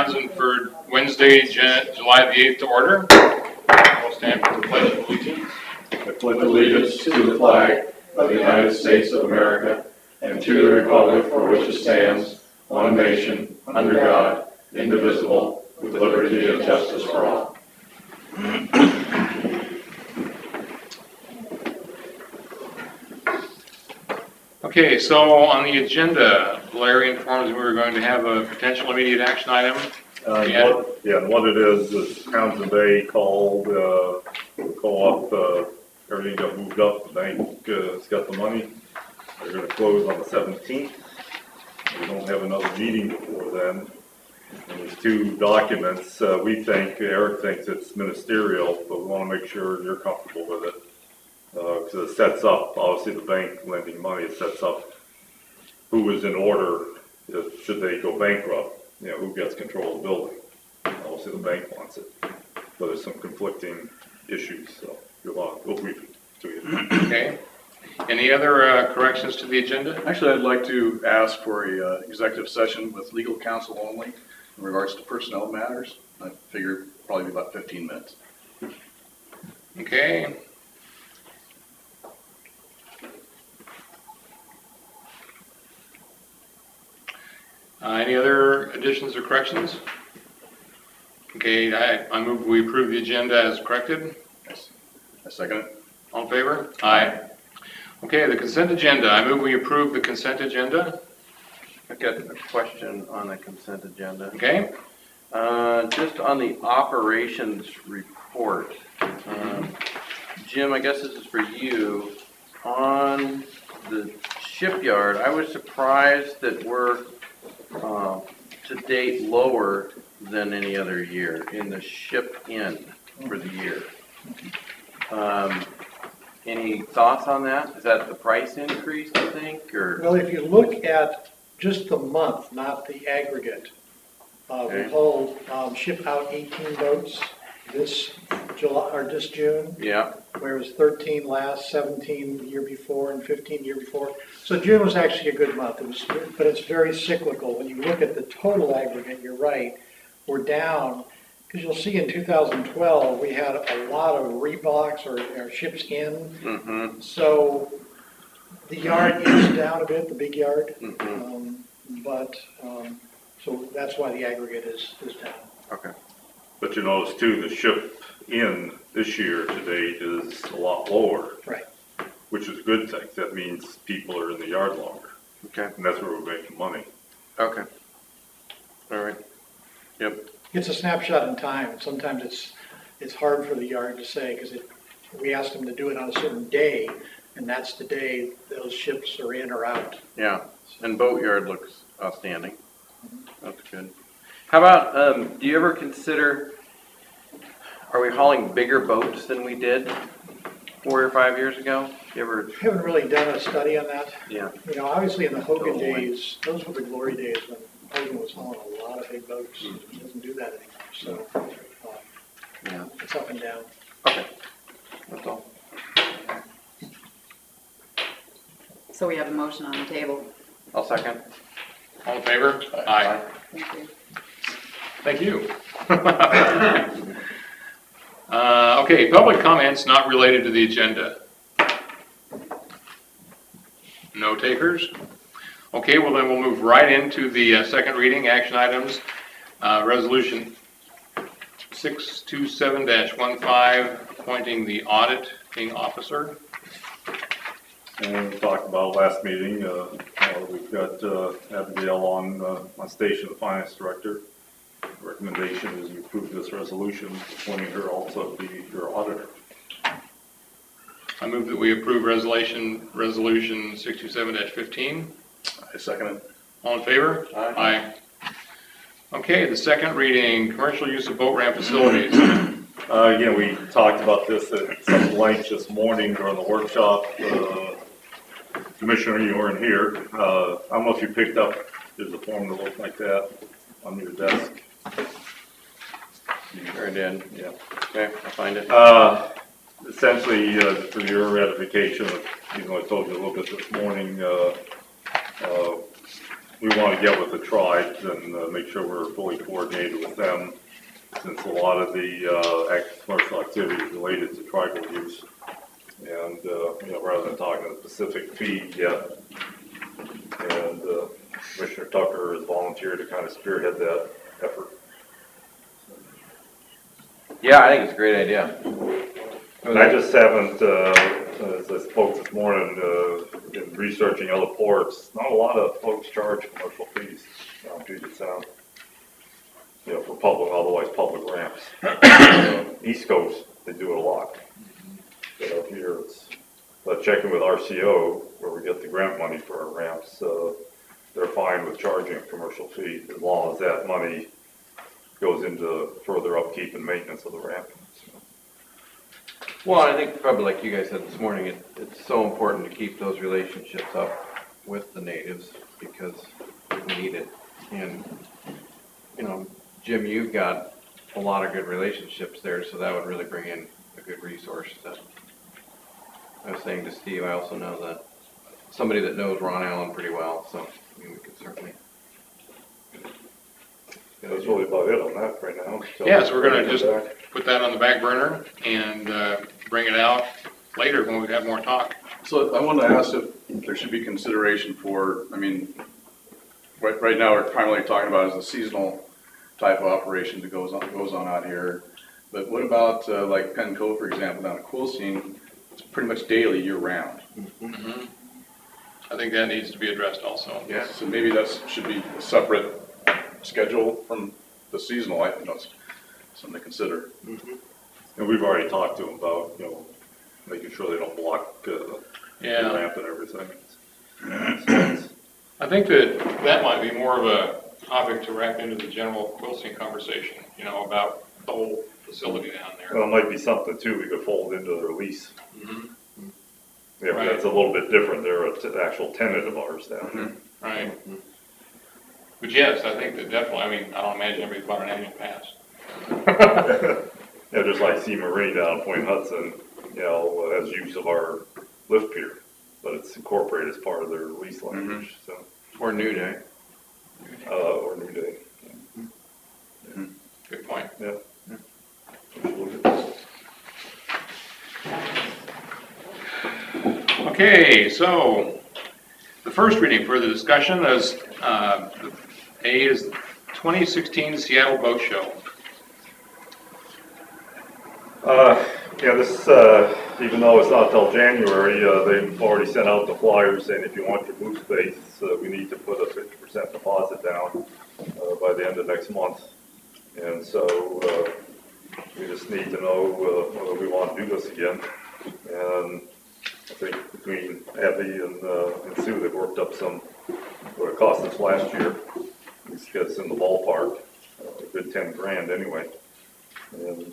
Townsend for Wednesday, July the 8th to order. We'll stand for the Pledge of Allegiance. I pledge allegiance to the flag of the United States of America and to the republic for which it stands, one nation, under God, indivisible, with liberty and justice for all. Okay, so on the agenda, Larry informs me we're going to have a potential immediate action item. What it is Townsend Bay called, co-op, everything got moved up, the bank has got the money. They're gonna close on the 17th. We don't have another meeting before then. And there's two documents, Eric thinks it's ministerial, but we wanna make sure you're comfortable with it. Because it sets up, obviously the bank lending money, it sets up who is in order, should they go bankrupt, who gets control of the building. Obviously the bank wants it, but there's some conflicting issues, so we'll brief it to you. Okay. Any other corrections to the agenda? Actually, I'd like to ask for a executive session with legal counsel only in regards to personnel matters. I figure probably be about 15 minutes. Okay. Any other additions or corrections? Okay, I move we approve the agenda as corrected. Yes. I second it. All in favor? Aye. Okay, the consent agenda. I move we approve the consent agenda. I've got a question on the consent agenda. Okay. Just on the operations report. Jim, I guess this is for you. On the shipyard, I was surprised that we're to date lower than any other year in the ship in for the year. Any thoughts on that? Is that the price increase, you think, or? Well, if you look at just the month, not the aggregate, Okay. we hold ship out 18 boats this July or this June, Yeah. whereas 13 last, 17 the year before, and 15 the year before. So June was actually a good month. But it's very cyclical. When you look at the total aggregate, you're right, we're down. Because you'll see in 2012, we had a lot of reblocs or ships in. Mm-hmm. So the yard is down a bit, the big yard. Mm-hmm. So that's why the aggregate is down. Okay. But you notice too, the ship in this year to date is a lot lower. Right. Which is a good thing. That means people are in the yard longer. Okay. And that's where we're making money. Okay. All right. Yep. It's a snapshot in time. Sometimes it's hard for the yard to say because we asked them to do it on a certain day, and that's the day those ships are in or out. Yeah. And boatyard looks outstanding. That's good. How about, do you ever consider, are we hauling bigger boats than we did 4 or 5 years ago? You ever? I haven't really done a study on that. Yeah. Obviously in the Hogan Totally. days, those were the glory days when Hogan was hauling a lot of big boats. He doesn't do that anymore. So Yeah. it's up and down. Okay. That's all. So we have a motion on the table. I'll second. All in favor? Aye. Thank you. Thank you. Okay, public comments not related to the agenda. No takers? Okay, well then we'll move right into the second reading, action items. Resolution 627-15, appointing the auditing officer. And we talked about last meeting, we've got Abigail on station, the finance director. Recommendation is you approve this resolution, appointing her also to be your auditor. I move that we approve resolution 627-15. I second it. All in favor? Aye. Okay, the second reading, commercial use of boat ramp facilities. Again, we talked about this at some length this morning during the workshop. Commissioner, you weren't here. I don't know if you picked up, there's a form that looks like that on your desk. Sure I did. Yeah. Okay, I'll find it. Essentially, for your ratification, even though I told you a little bit this morning, we want to get with the tribes and make sure we're fully coordinated with them, since a lot of the commercial activities related to tribal use. And, rather than talking a specific fee yet, and Commissioner Tucker has volunteered to kind of spearhead that effort. Yeah, I think it's a great idea. And I just haven't, as I spoke this morning, in researching other ports, not a lot of folks charge commercial fees down Puget Sound. For public, otherwise public ramps. East Coast, they do it a lot. But up here, but checking with RCO, where we get the grant money for our ramps, they're fine with charging a commercial fee as long as that money goes into further upkeep and maintenance of the ramp. Well, I think probably like you guys said this morning, it's so important to keep those relationships up with the natives because we need it. And, Jim, you've got a lot of good relationships there, so that would really bring in a good resource. That I was saying to Steve, I also know that somebody that knows Ron Allen pretty well, so we could certainly. That's really about it on that right now. Yeah, so we're gonna just put that on the back burner and bring it out later when we have more talk. So I wanted to ask if there should be consideration for, right now we're primarily talking about as a seasonal type of operation that goes on out here. But what about like Penn Cove, for example, down at Quilcene? It's pretty much daily year round. Mm-hmm. I think that needs to be addressed also. Yeah. So maybe that should be a separate schedule from the seasonal. I think that's something to consider. Mm-hmm. And we've already talked to them about, making sure they don't block the ramp and everything. I think that might be more of a topic to wrap into the general Quilcene conversation, about the whole facility down there. Well, it might be something too we could fold into their lease. Mm-hmm. Yeah, but that's a little bit different. They're an actual tenant of ours down there. Right. Mm-hmm. But yes, I think that definitely, I don't imagine everybody's bought an annual pass. Yeah, just like Sea Marine down Point Hudson, has use of our lift pier, but it's incorporated as part of their lease language. So, Or New Day. or New Day. Good point. Yeah. Okay, so the first reading for the discussion is A is 2016 Seattle Boat Show. This, even though it's not till January, they've already sent out the flyers saying if you want your booth space, we need to put a 50% deposit down by the end of next month. And so we just need to know whether we want to do this again. And I think between Abby and Sue, they've worked up what it cost us last year. This gets in the ballpark, a good 10 grand anyway. And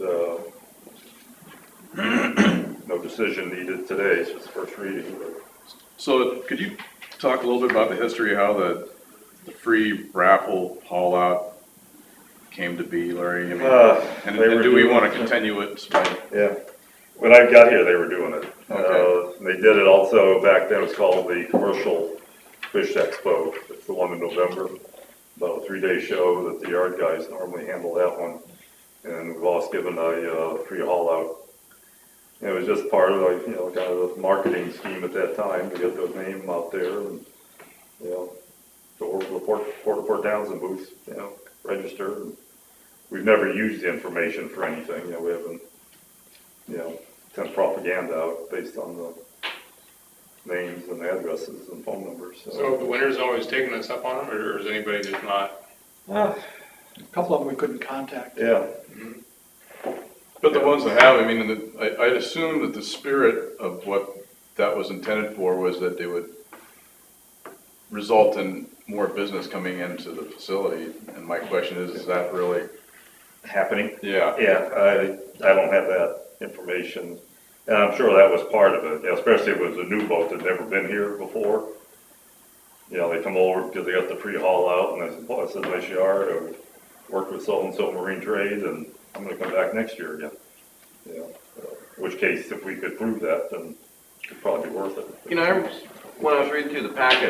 no decision needed today, it's just first reading. So could you talk a little bit about the history of how the free raffle haul out came to be, Larry? And do we want to continue it? Yeah. When I got here, they were doing it. Okay. They did it also back then. It was called the Commercial Fish Expo. It's the one in November. About a 3-day show that the yard guys normally handle that one. And we've also given a free haul out. And it was just part of kind of the marketing scheme at that time to get those names out there and go over to the Port Townsend booth, register. And we've never used the information for anything. We haven't sent propaganda out based on the names and addresses and phone numbers. So the winner's always taking us up on them, or is anybody just not? A couple of them we couldn't contact. Yeah. Mm-hmm. But the ones that have, I'd assume that the spirit of what that was intended for was that they would result in more business coming into the facility. And my question is that really Happening? Yeah. Yeah, I don't have that information. And I'm sure that was part of it, especially if it was a new boat that had never been here before. They come over because they got the free haul out, and I said, boy, it's a nice yard. I worked with so-and-so Marine Trade, and I'm going to come back next year again. In which case, if we could prove that, then it'd probably be worth it. When I was reading through the packet,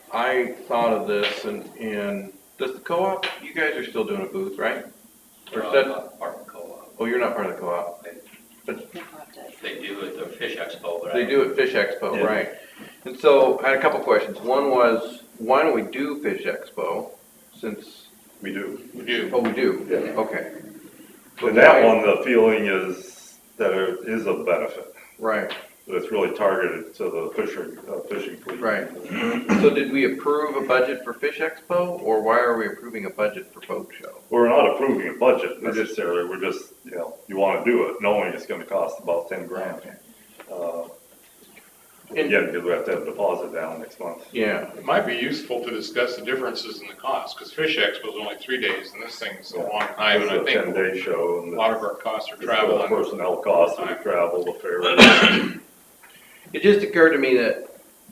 I thought of this and does the co-op, you guys are still doing a booth, right? Or is that, Part of the co-op. oh, you're not part of the co-op. They do at the Fish Expo, but I They do at Fish Expo, Yeah. right. And so I had a couple questions. One was, why don't we do Fish Expo since, We do. We do. oh, we do? Yeah. Okay. But And that why- one, the feeling is that it is a benefit. Right, But it's really targeted to the fishing fleet. right. So did we approve a budget for Fish Expo or why are we approving a budget for Boat Show? We're not approving a budget necessarily, we're just, you wanna do it, knowing it's gonna cost about 10 grand. Again, because we have to have a deposit down next month. Yeah, It might be useful to discuss the differences in the cost, because Fish Expo is only 3 days, and this thing's a long time, and I It's a think 10-day show, a and lot of our costs are it's travel the and personnel costs, the travel, the fare. it just occurred to me that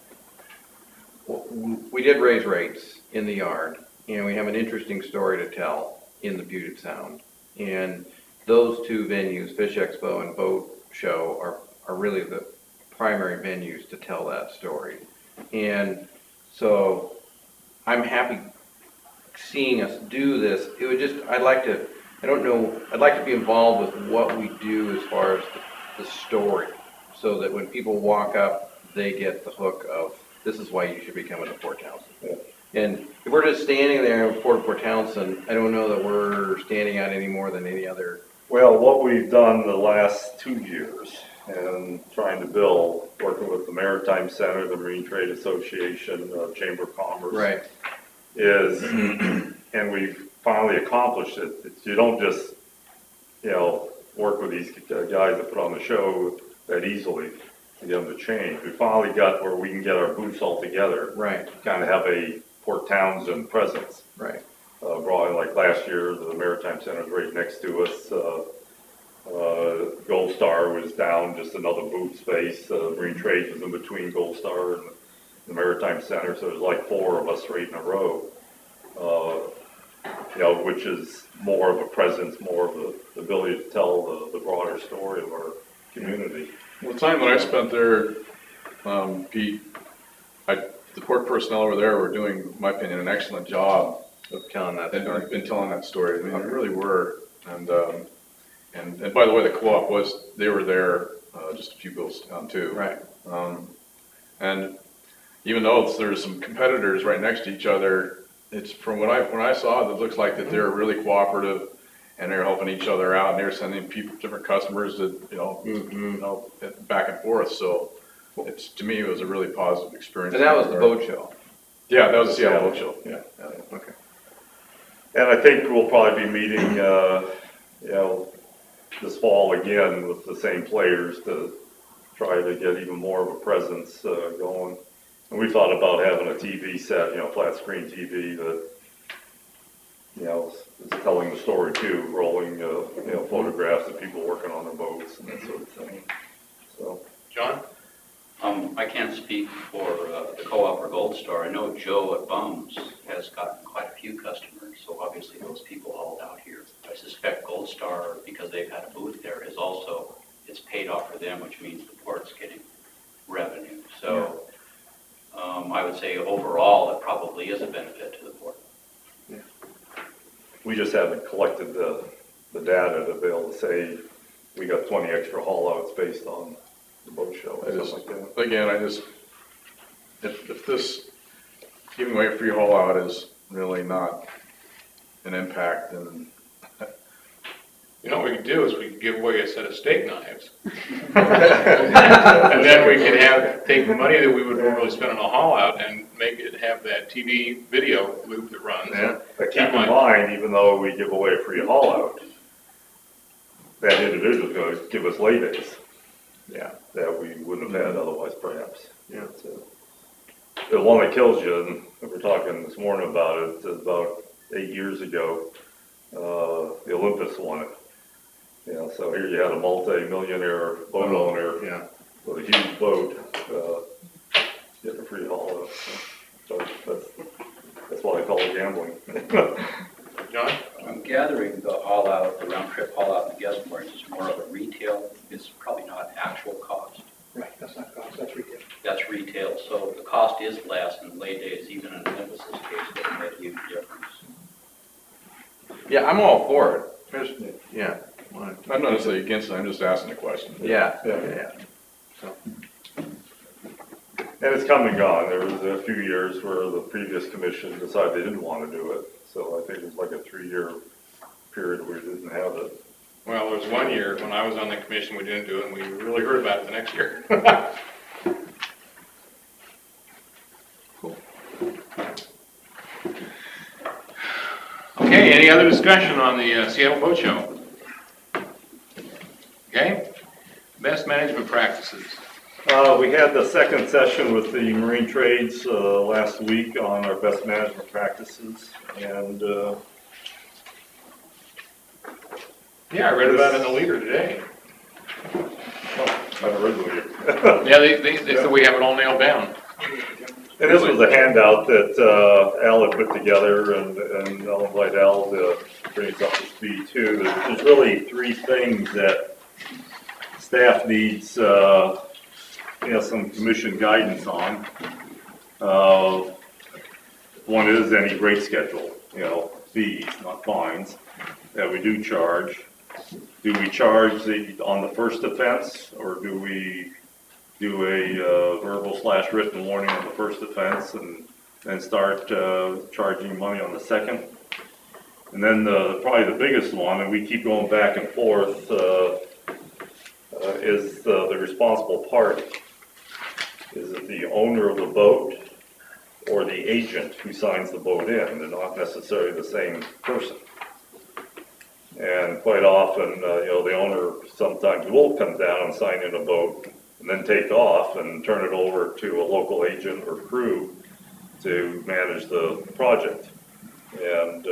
we did raise rates in the yard, and we have an interesting story to tell in the Puget Sound. And those two venues, Fish Expo and Boat Show, are really the primary venues to tell that story. And so I'm happy seeing us do this. It would just, I'd like to be involved with what we do as far as the story, so that when people walk up, they get the hook of, this is why you should be coming to Port Townsend. Yeah. And if we're just standing there in Port Townsend, I don't know that we're standing out any more than any other. Well, what we've done the last 2 years, and trying to build, working with the Maritime Center, the Marine Trade Association, Chamber of Commerce. Is, and we've finally accomplished it, you don't just, work with these guys that put on the show that easily to get them to change. We finally got where we can get our booths all together. Right, Kind of have a Port Townsend presence. right. Probably like last year, the Maritime Center was right next to us. Gold Star was down, just another booth space. Marine Trade was in between Gold Star and the Maritime Center, so there's like 4 of us right in a row. Which is more of a presence, more of the ability to tell the broader story of our community. Well, the time that I spent there, Pete, the port personnel over there were doing, in my opinion, an excellent job Of telling that and story. I've been telling that story. I mean, they really were. And by the way, the co-op they were there just a few bills down too. Right. And even though there's some competitors right next to each other, it's from when I saw it, it looks like that they're really cooperative and they're helping each other out and they're sending different customers that, back and forth. So to me, it was a really positive experience. And that was the Boat Show. Yeah, that was the Seattle Boat Show. Yeah. Okay. And I think we'll probably be meeting, this fall again with the same players to try to get even more of a presence going. And we thought about having a TV set, flat screen TV that, is telling the story too, rolling, photographs of people working on their boats and that sort of thing. So, John? I can't speak for the co-op or Gold Star. I know Joe at Bums has gotten quite a few customers, so obviously those people hauled out here. I suspect Gold Star, because they've had a booth there, is also, it's paid off for them, which means the port's getting revenue. So I would say overall, it probably is a benefit to the port. we just haven't collected the data to be able to say we got 20 extra haul outs based on the boat show or something like that. Again, if this giving away free haul out is really not an impact, then You know what we could do is we could give away a set of steak knives. And then we could take the money that we would normally spend on a haul out and make it have that TV video loop that runs. Yeah. But keep in mind, even though we give away a free haul out, that individual's gonna give us lay-days. Yeah. That we wouldn't have had otherwise perhaps. Yeah. The one that kills you, and we were talking this morning about it, about 8 years ago, the Olympus won it. So here you had a multi-millionaire boat owner with a huge boat, getting a free haul out. So that's what I call gambling. John? I'm gathering the haul out, the round trip haul out and guest moorings is more of a retail, it's probably not actual cost. Right, that's not cost, that's retail. that's retail, so the cost is less in lay days, even in Olympus's case, that made a huge difference. Yeah, I'm all for it. Yeah. I'm not necessarily against it, I'm just asking a question. Yeah, Yeah. yeah. And it's come and gone. There was a few years where the previous commission decided they didn't want to do it. So I think it was like a 3-year period where we didn't have it. Well, there was 1 year when I was on the commission, we didn't do it, and we really heard about it the next year. Okay, any other discussion on the Seattle Boat Show? Okay, best management practices. We had the second session with the Marine Trades last week on our best management practices, and Yeah, I read about it in the Leader today. I haven't read the leader. Yeah, they said we have it all nailed down. And this was a handout that Al had put together, and I'll invite Al to bring us up to speed too. There's really 3 things that staff needs, some commission guidance on. One is any rate schedule, fees, not fines, that we do charge. Do we charge on the first offense, or do we do a verbal/written warning on the first offense and then start charging money on the second? And then probably the biggest one, and we keep going back and forth, is the responsible party. Is it the owner of the boat or the agent who signs the boat in? They're not necessarily the same person. And quite often, the owner sometimes will come down and sign in a boat and then take off and turn it over to a local agent or crew to manage the project. And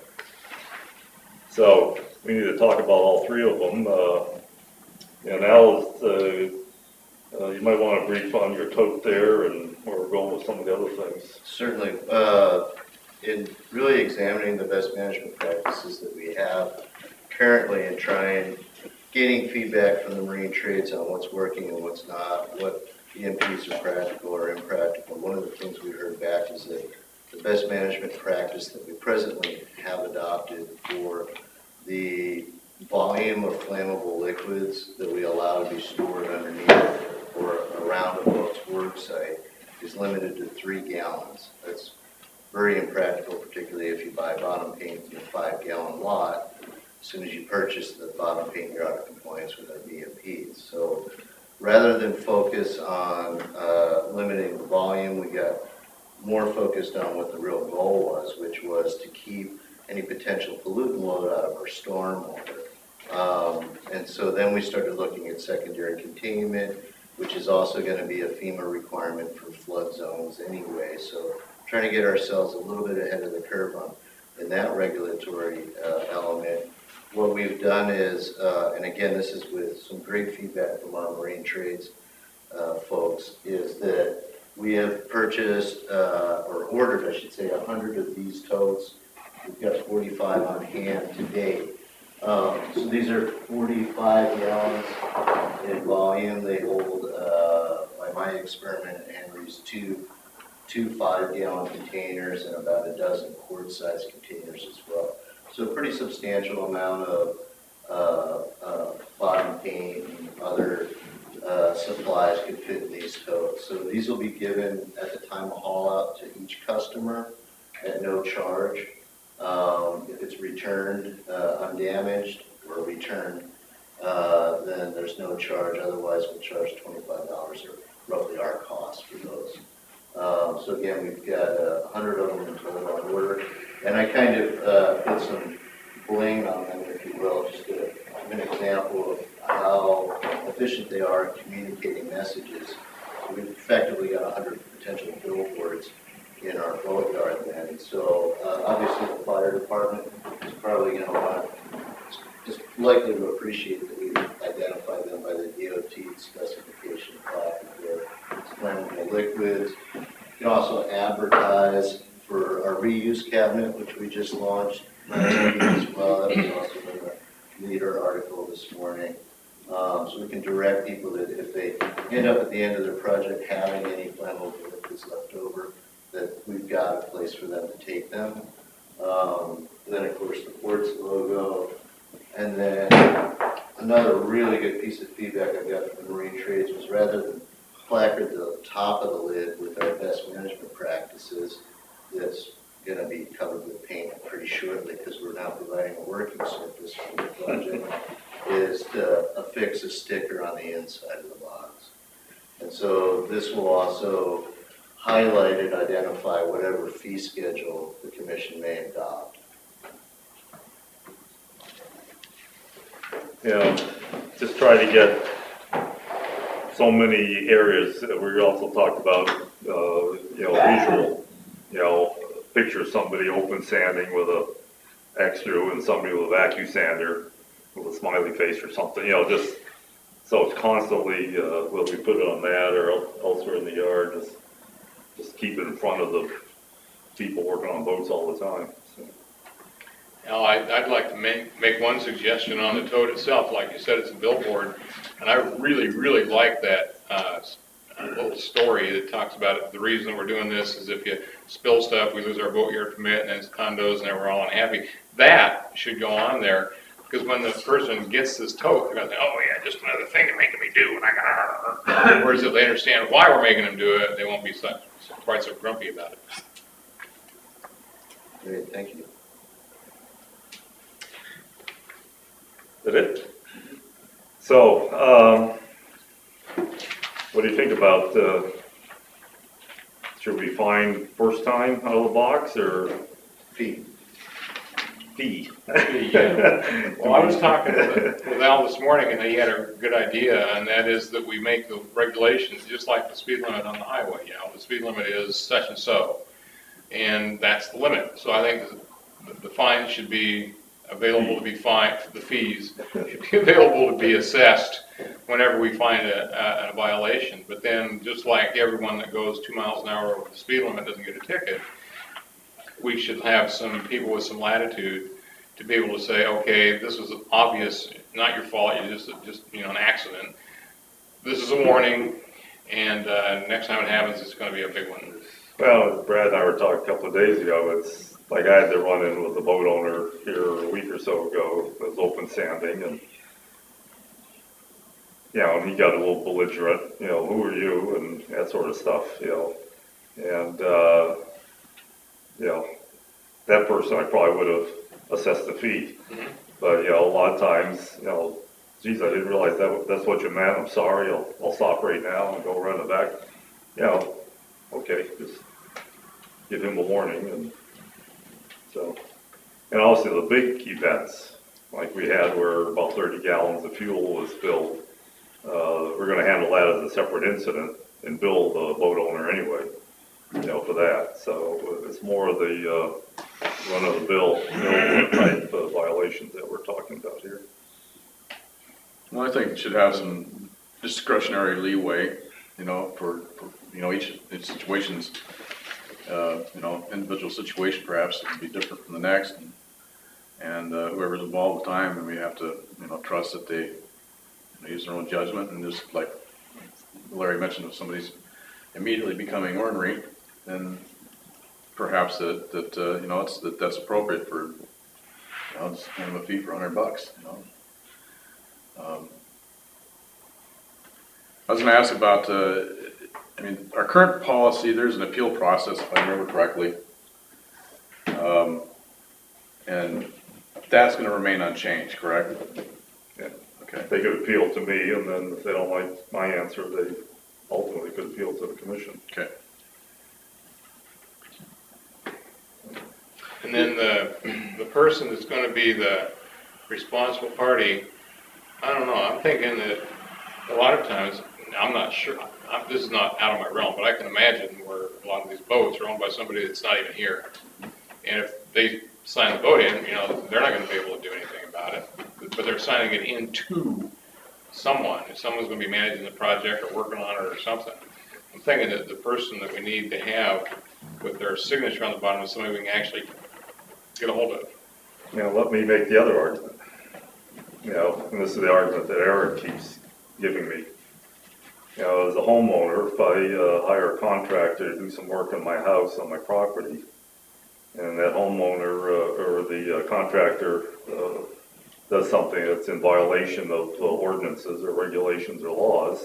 so we need to talk about all 3 of them. And Al, you might want to brief on your tote there and where we're going with some of the other things. Certainly. In really examining the best management practices that we have currently and getting feedback from the Marine Trades on what's working and what's not, what EMPs are practical or impractical. One of the things we heard back is that the best management practice that we presently have adopted for the volume of flammable liquids that we allow to be stored underneath or around a boat's work site is limited to 3 gallons. That's very impractical, particularly if you buy bottom paint in a 5-gallon lot. As soon as you purchase the bottom paint, you're out of compliance with our BMPs. So rather than focus on limiting the volume, we got more focused on what the real goal was, which was to keep any potential pollutant load out of our stormwater. And so then we started looking at secondary containment, which is also going to be a FEMA requirement for flood zones anyway. So trying to get ourselves a little bit ahead of the curve in that regulatory element. What we've done is, and again, this is with some great feedback from our Marine Trades folks, is that we have purchased, or ordered, I should say, 100 of these totes. We've got 45 on hand to date. So these are 45 gallons in volume. They hold, by my experiment at Henry's, two 5-gallon containers and about a dozen quart-sized containers as well. So a pretty substantial amount of bottom paint and other supplies could fit in these totes. So these will be given at the time of haul out to each customer at no charge. If it's returned undamaged or returned, then there's no charge. Otherwise, we'll charge $25 or roughly our cost for those. So again, we've got 100 of them in total on order. And I kind of put some bling on them, if you will, just to give an example of how efficient they are in communicating messages. So we've effectively got 100 potential billboards in our boatyard then. So obviously the fire department is probably going to want just likely to appreciate that we identify them by the DOT specification plaque of their flammable liquids. You can also advertise for our reuse cabinet, which we just launched last week as well. That was also in the Leader article this morning. So we can direct people that if they end up at the end of their project having any flammable liquids left over, that we've got a place for them to take them. Then of course the Quartz logo. And then another really good piece of feedback I got from the Marine Trades was rather than placard the top of the lid with our best management practices, that's going to be covered with paint pretty shortly because we're now providing a working surface for the project, is to affix a sticker on the inside of the box. And so this will also highlight and identify whatever fee schedule the commission may adopt. Just try to get so many areas that we also talked about, visual, picture somebody open sanding with a extrude and somebody with a vacuum sander with a smiley face or something, just so it's constantly, whether we put it on that or elsewhere in the yard, just keep it in front of the people working on boats all the time. So. Now, I'd like to make one suggestion on the tote itself. Like you said, it's a billboard, and I really, really like that little story that talks about it. The reason we're doing this is if you spill stuff, we lose our boatyard permit, and it's condos, and then we're all unhappy. That should go on there, because when the person gets this tote, they're going to say, oh yeah, just another thing they're making me do, and I got. Whereas if they understand why we're making them do it, they won't be quite so grumpy about it. Great, thank you. Is that it? So, what do you think about, should we find first time out of the box or Fee. fee? Yeah. Well, I was talking with Al this morning, and he had a good idea, and that is that we make the regulations just like the speed limit on the highway. The speed limit is such and so, and that's the limit. So I think the fine should be available to be fined, the fees should be available to be assessed whenever we find a violation. But then, just like everyone that goes 2 miles an hour over the speed limit doesn't get a ticket, we should have some people with some latitude to be able to say, okay, this was obvious, not your fault, you just an accident. This is a warning, and next time it happens, it's going to be a big one. Well, Brad and I were talking a couple of days ago, it's like I had to run in with a boat owner here a week or so ago, it was open sanding, and and he got a little belligerent, who are you, and that sort of stuff, and that person I probably would have assessed the fee, but a lot of times, geez, I didn't realize that's what you meant, I'm sorry, I'll stop right now and go around the back, okay, just give him a warning, and so, and also the big events, like we had where about 30 gallons of fuel was spilled, we're going to handle that as a separate incident and bill the boat owner anyway, for that. So it's more of the run-of-the-mill type of violations that we're talking about here. Well, I think it should have some discretionary leeway, for each situation's, individual situation perhaps would be different from the next, and whoever's involved at the time, and we have to, trust that they use their own judgment, and just like Larry mentioned, if somebody's immediately becoming ornery, then perhaps that's appropriate for, just kind of a fee for $100, I was going to ask about, our current policy, there's an appeal process, if I remember correctly. And that's going to remain unchanged, correct? Yeah. Okay. They could appeal to me, and then if they don't like my answer, they ultimately could appeal to the commission. Okay. And then the person that's going to be the responsible party, I don't know, I'm thinking that a lot of times, I'm not sure, this is not out of my realm, but I can imagine where a lot of these boats are owned by somebody that's not even here. And if they sign the boat in, they're not going to be able to do anything about it. But they're signing it into someone. If someone's going to be managing the project or working on it or something. I'm thinking that the person that we need to have with their signature on the bottom is somebody we can actually get a hold of. Let me make the other argument. you know, and this is the argument that Eric keeps giving me. You know, as a homeowner, if I hire a contractor to do some work on my house, on my property, and that homeowner or the contractor does something that's in violation of ordinances or regulations or laws,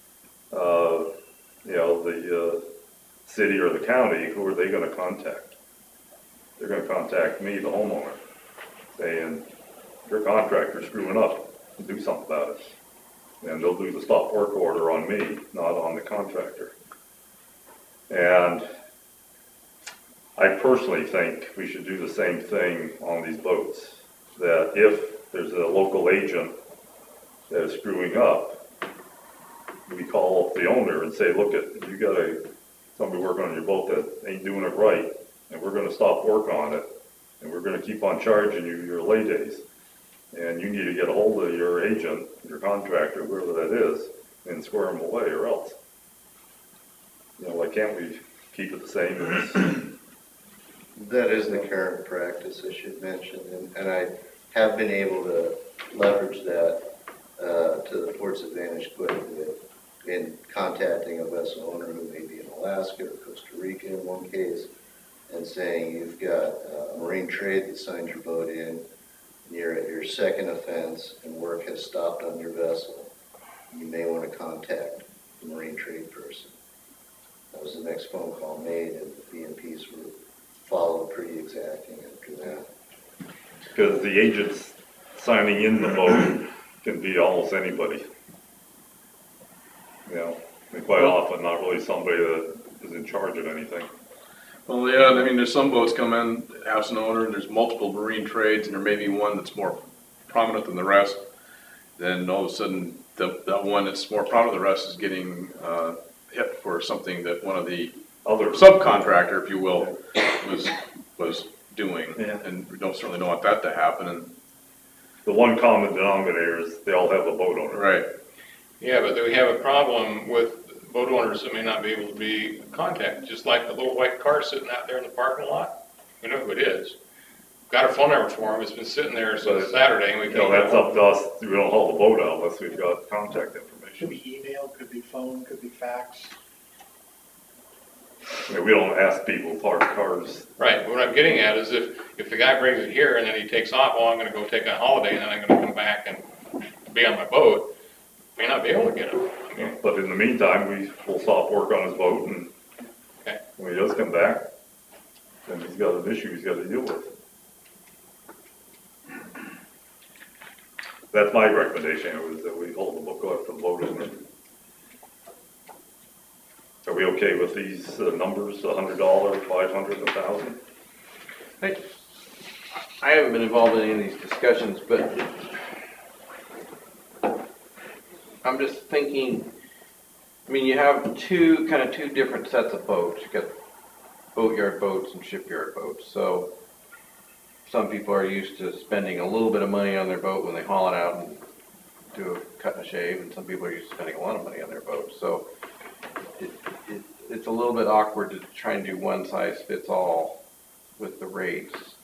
you know, the city or the county, who are they going to contact? They're going to contact me, the homeowner, saying, your contractor's screwing up, do something about it. And they'll do the stop work order on me, not on the contractor. And I personally think we should do the same thing on these boats. That if there's a local agent that is screwing up, we call up the owner and say, look, you got somebody working on your boat that ain't doing it right, and we're gonna stop work on it, and we're gonna keep on charging you your lay days. And you need to get a hold of your agent, your contractor, whoever that is, and square them away, or else. You know, why can't we keep it the same as? That is the current practice, I should mention, and I have been able to leverage that to the port's advantage quite a bit in contacting a vessel owner who may be in Alaska or Costa Rica in one case, and saying you've got a marine trade that signed your boat in, you're at your second offense, and work has stopped on your vessel. You may want to contact the marine trade person. That was the next phone call made, and the BMPs were followed pretty exacting after that. Because the agents signing in the boat can be almost anybody. You know, and quite often not really somebody that is in charge of anything. Well, yeah, I mean, there's some boats come in, house and owner, and there's multiple marine trades, and there may be one that's more prominent than the rest. Then all of a sudden, that one that's more prominent than the rest is getting hit for something that one of the Other subcontractor, if you will, was doing. Yeah. And we certainly don't want that to happen. And the one common denominator is they all have a boat owner. right. Yeah, but we have a problem with boat owners that may not be able to be contacted, just like the little white car sitting out there in the parking lot. We know who it is. Got a phone number for him. It's been sitting there since Saturday, and we You can't know, get that's hold up to us. We don't haul the boat out unless we've got contact Could information. be email, could be phone, could be fax. I mean, we don't ask people to park cars. Right, what I'm getting at is if the guy brings it here and then he takes off, well, I'm gonna go take a holiday and then I'm gonna come back and be on my boat, may not be able to get him. I mean, But in the meantime, we'll stop work on his boat, and Okay. when he does come back, then he's got an issue he's got to deal with. That's my recommendation, was that we hold the book out for the boat owner. Are we okay with these numbers, $100, $500, $1,000? I haven't been involved in any of these discussions, but I'm just thinking, I mean, you have two different sets of boats. You got boatyard boats and shipyard boats. So some people are used to spending a little bit of money on their boat when they haul it out and do a cut and a shave, and some people are used to spending a lot of money on their boat. So it's a little bit awkward to try and do one size fits all with the rates.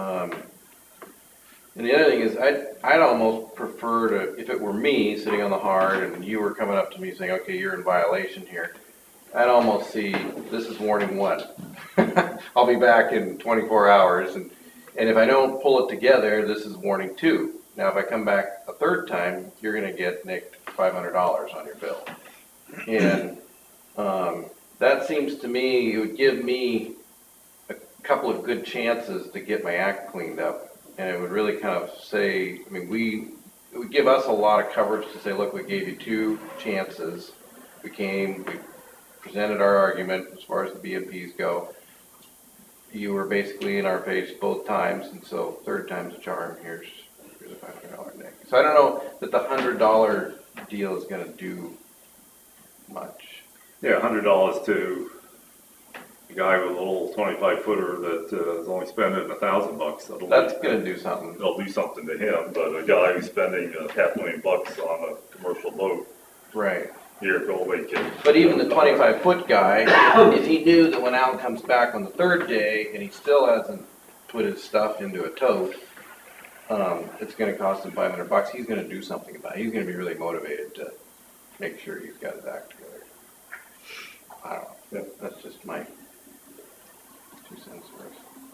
And the other thing is, I'd almost prefer to, if it were me sitting on the hard and you were coming up to me saying, okay, you're in violation here, I'd almost see, this is warning one. I'll be back in 24 hours, and if I don't pull it together, this is warning two. Now, if I come back a third time, you're gonna get nicked $500 on your bill. And that seems to me, it would give me a couple of good chances to get my act cleaned up. And it would really kind of say, I mean, it would give us a lot of coverage to say, look, we gave you two chances. We presented our argument as far as the BMPs go. You were basically in our face both times, and so third time's a charm. Here's a $500 nick. So I don't know that the $100 deal is gonna do much. Yeah, $100 to a guy with a little 25-footer that is only spending $1,000. That's gonna do something. It'll do something to him, but a guy who's spending $500,000 on a commercial boat, Right. here, go away, kid. But even the 25-foot guy, if he knew that when Al comes back on the third day and he still hasn't put his stuff into a tote, it's gonna cost him $500, he's gonna do something about it. He's gonna be really motivated to make sure he's got his act together. I don't know, Yeah. that's just my 2 cents worth.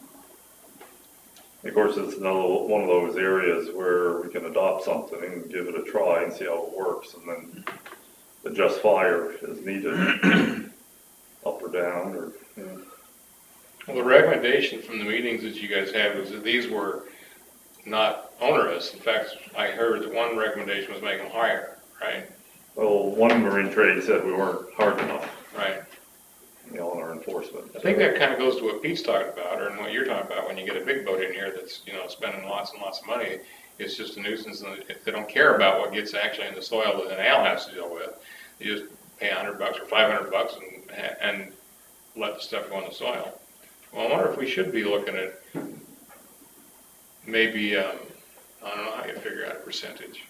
Of course, it's another one of those areas where we can adopt something and give it a try and see how it works, and then adjust fire as needed, up or down, or, you know. Well, the recommendation from the meetings that you guys had was that these were not onerous. In fact, I heard that one recommendation was make them higher, right? Well, one marine trade said we weren't hard enough, Right. you know, in our enforcement. I think that kind of goes to what Pete's talking about, or what you're talking about, when you get a big boat in here that's, you know, spending lots and lots of money, it's just a nuisance, and they don't care about what gets actually in the soil that an Al has to deal with. You just pay $100 or $500 and let the stuff go in the soil. Well, I wonder if we should be looking at maybe, I don't know how you figure out a percentage.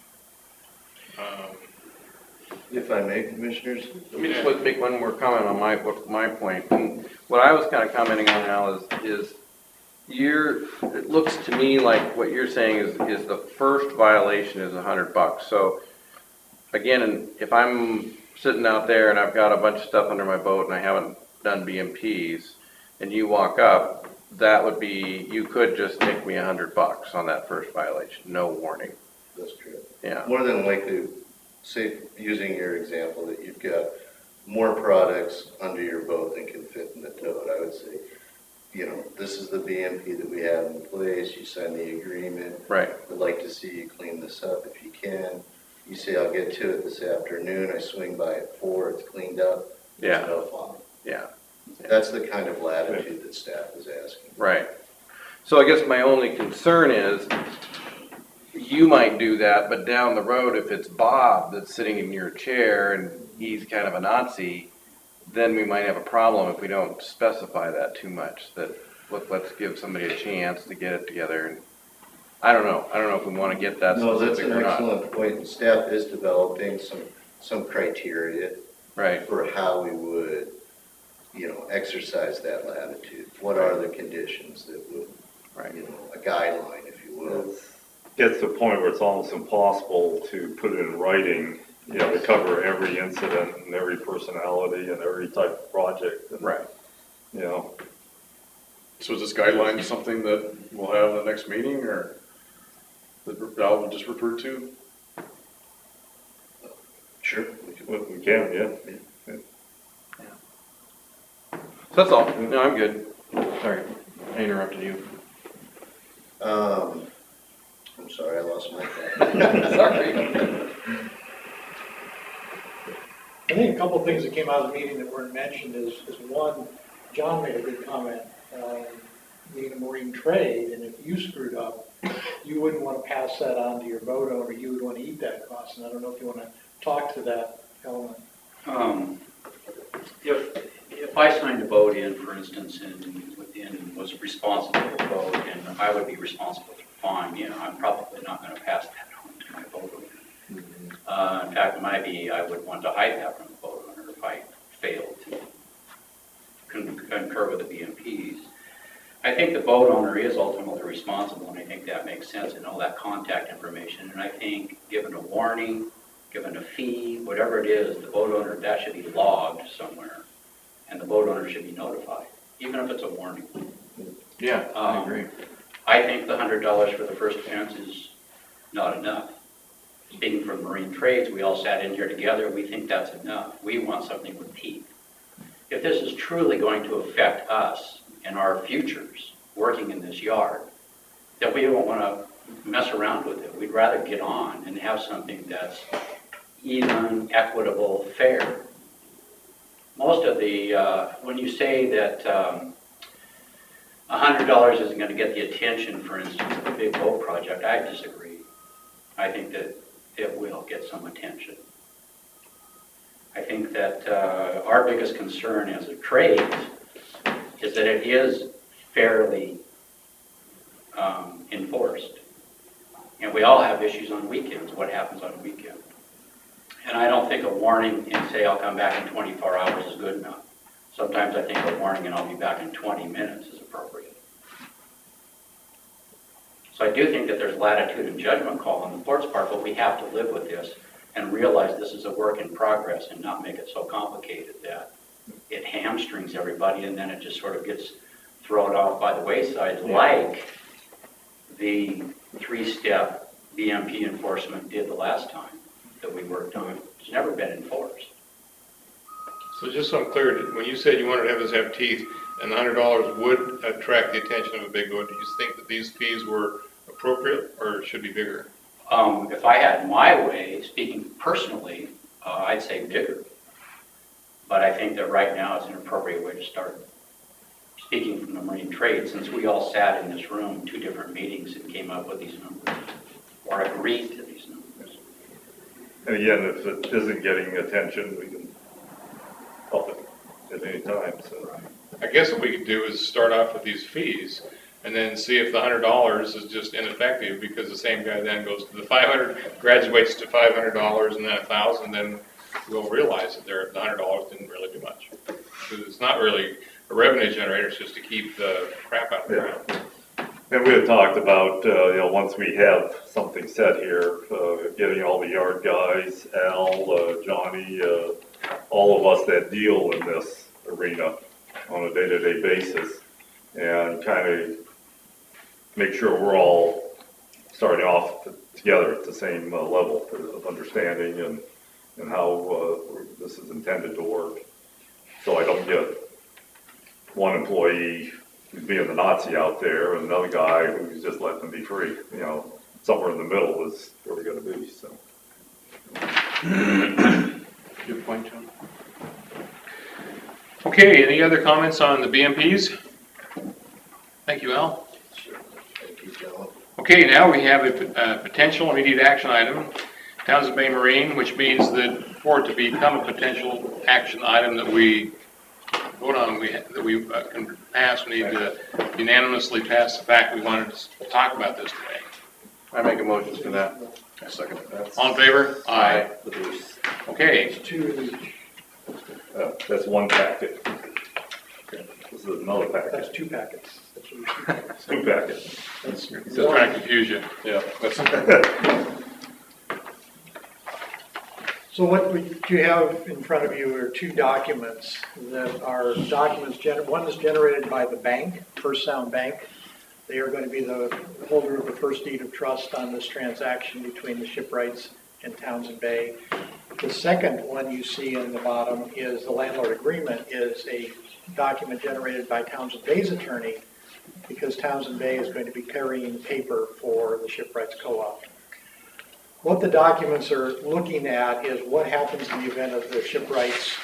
If I may, commissioners, Let me just make one more comment on my point. And what I was kind of commenting on, Al, is it looks to me like what you're saying is the first violation is $100. So again, if I'm sitting out there and I've got a bunch of stuff under my boat and I haven't done BMPs, and you walk up, that would be, you could just nick me $100 on that first violation, no warning. that's true. Yeah, More than likely, say, using your example, that you've got more products under your boat than can fit in the tote, I would say, you know, this is the BMP that we have in place, you sign the agreement. right, I'd like to see you clean this up if you can. You say, I'll get to it this afternoon, I swing by at 4, it's cleaned up, Yeah. there's no fine. yeah. That's the kind of latitude that staff is asking. Right. So I guess my only concern is, you might do that, but down the road, if it's Bob that's sitting in your chair and he's kind of a Nazi, then we might have a problem if we don't specify that too much, that let's give somebody a chance to get it together. And I don't know if we want to get that No, that's specific an or not. excellent point, and staff is developing some criteria Right, for how we would, you know, exercise that latitude. What are the conditions that would, right. you know, a guideline, if you will. Gets to the point where it's almost impossible to put it in writing, you know, to cover every incident and every personality and every type of project. And, Right. you know, So is this guideline something that we'll have in the next meeting, or that Al just referred to? Sure. we can, yeah. So that's all. No, I'm good. Sorry, I interrupted you. I'm sorry, I lost my thought. Sorry. I think a couple of things that came out of the meeting that weren't mentioned is one, John made a good comment, being a marine trade, and if you screwed up, you wouldn't want to pass that on to your boat owner, you would want to eat that cost, and I don't know if you want to talk to that element. If I signed a boat in, for instance, and was responsible for the boat, and I would be responsible for fine, you know, I'm probably not going to pass that on to my boat owner. In fact, it might be, I would want to hide that from the boat owner if I failed to concur with the BMPs. I think the boat owner is ultimately responsible, and I think that makes sense, and all that contact information. And I think given a warning, given a fee, whatever it is, the boat owner, that should be logged somewhere, and the boat owner should be notified, even if it's a warning. Yeah, I agree. I think the $100 for the first offense is not enough. Speaking from marine trades, we all sat in here together, we think that's enough. We want something with teeth. If this is truly going to affect us and our futures working in this yard, then we don't want to mess around with it. We'd rather get on and have something that's even, equitable, fair. Most of the, when you say that $100 isn't going to get the attention, for instance, of a big boat project, I disagree. I think that it will get some attention. I think that our biggest concern as a trade is that it is fairly enforced. And we all have issues on weekends, what happens on a weekend. And I don't think a warning and say I'll come back in 24 hours is good enough. Sometimes I think a warning and I'll be back in 20 minutes is appropriate. So So I do think that there's latitude and judgment call on the board's part, but we have to live with this and realize this is a work in progress and not make it so complicated that it hamstrings everybody and then it just sort of gets thrown off by the wayside, like the 3-step BMP enforcement did the last time that we worked on. It's never been enforced. So just so I'm clear, when you said you wanted to have this have teeth and the $100 would attract the attention of a big one, do you think that these fees were appropriate or should be bigger? If I had my way, speaking personally, I'd say bigger. But I think that right now is an appropriate way to start. Speaking from the marine trade, since we all sat in this room, 2 different meetings and came up with these numbers, or agreed to these numbers. And again, if it isn't getting attention, we can help it at any time, so. I guess what we could do is start off with these fees and then see if the $100 is just ineffective because the same guy then goes to the 500, graduates to $500 and then 1,000, then we'll realize that the $100 didn't really do much. Because it's not really a revenue generator, it's just to keep the crap out of the ground. And we had talked about, once we have something set here, getting all the yard guys, Al, Johnny, all of us that deal in this arena on a day-to-day basis, and kind of make sure we're all starting off together at the same level of understanding and how this is intended to work. So I don't get one employee who's being the Nazi out there and another guy who's just letting them be free. Somewhere in the middle is where we got to be, so. Good point, John. Okay, any other comments on the BMPs? Thank you, Al. Sure. Thank you, John. Okay, now we have a potential immediate action item, Townsend Bay Marine, which means that for it to become a potential action item that we vote on, that we can pass, we need to unanimously pass the fact we wanted to talk about this today. I make a motion for that. I second that. All in favor? Aye. Okay, It's 2 of each. That's one packet. This is another That's packet. 2 packets. That's what we should- 2 packets. That's just trying to confuse you. Yeah, that's, So what you have in front of you are 2 documents that are documents, one is generated by the bank, First Sound Bank. They are going to be the holder of the first deed of trust on this transaction between the Shipwrights and Townsend Bay. The second one you see in the bottom is the landlord agreement, is a document generated by Townsend Bay's attorney because Townsend Bay is going to be carrying paper for the Shipwrights Co-op. What the documents are looking at is what happens in the event of the Shipwrights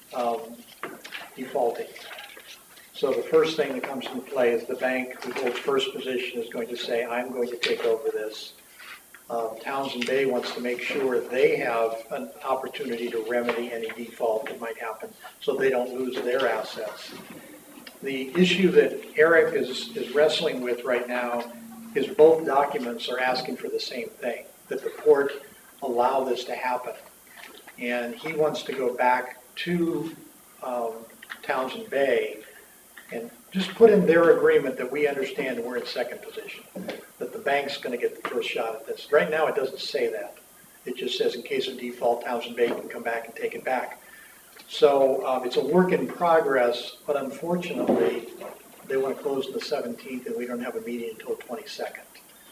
defaulting. So the first thing that comes into play is the bank who holds first position is going to say, I'm going to take over this. Townsend Bay wants to make sure they have an opportunity to remedy any default that might happen so they don't lose their assets. The issue that Eric is wrestling with right now is both documents are asking for the same thing, that the court allow this to happen. And he wants to go back to Townsend Bay and just put in their agreement that we understand we're in second position, that the bank's going to get the first shot at this. Right now, it doesn't say that. It just says in case of default, Townsend Bay can come back and take it back. So it's a work in progress, but unfortunately, they want to close on the 17th and we don't have a meeting until the 22nd.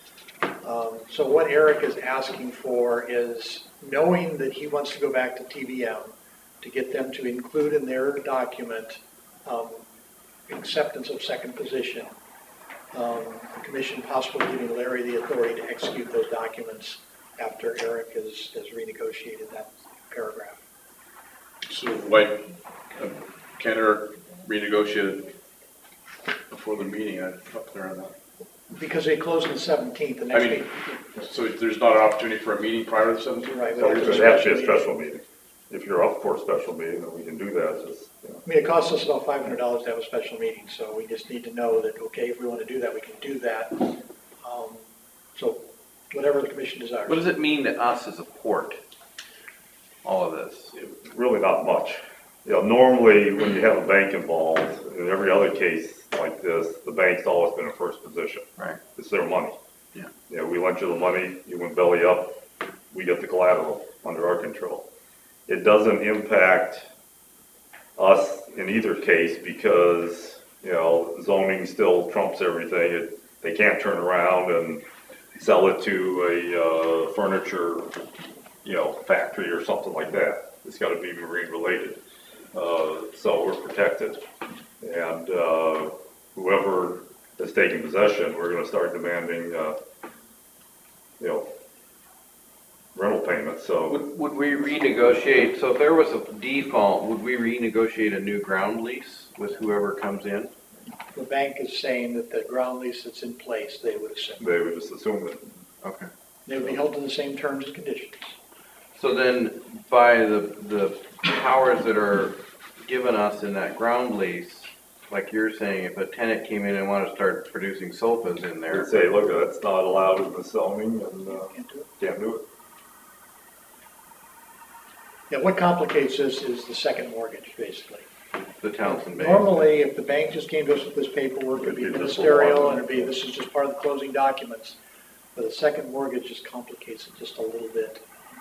So what Eric is asking for is, knowing that he wants to go back to TBM to get them to include in their document acceptance of second position, the commission possibly giving Larry the authority to execute those documents after Eric has renegotiated that paragraph. so why can't Eric renegotiate it before the meeting? I'm not clear on that. Because they close on the 17th, the I next mean, meeting. so there's not an opportunity for a meeting prior to the 17th? Right. So it would have to be a special meeting. If you're up for a special meeting, then we can do that, just, I mean, it costs us about $500 to have a special meeting, so we just need to know that, okay, if we want to do that, we can do that. So whatever the commission desires. What does it mean to us as a port, all of this? really not much. Normally, when you have a bank involved, in every other case like this, the bank's always been in first position. Right. It's their money. You know, we lent you the money, you went belly up, we get the collateral under our control. It doesn't impact us in either case because, you know, zoning still trumps everything. They can't turn around and sell it to a furniture, you know, factory or something like that. It's gotta be marine related. So we're protected. And whoever is taking possession, we're gonna start demanding, you know, rental payments, so. Would we renegotiate, so if there was a default, would we renegotiate a new ground lease with whoever comes in? The bank is saying that the ground lease that's in place, they would assume. They would just assume it. Okay. They would be held to the same terms and conditions. So then by the powers that are given us in that ground lease, like you're saying, if a tenant came in and wanted to start producing sofas in there. They'd say, look, that's not allowed in the zoning and Can't do it. can't do it. Yeah, what complicates this is the second mortgage, basically. The Townsend Bank. Normally, if the bank just came to us with this paperwork, it'd be It'd be just a ministerial, law. and it'd be, this is just part of the closing documents. But a second mortgage just complicates it just a little bit.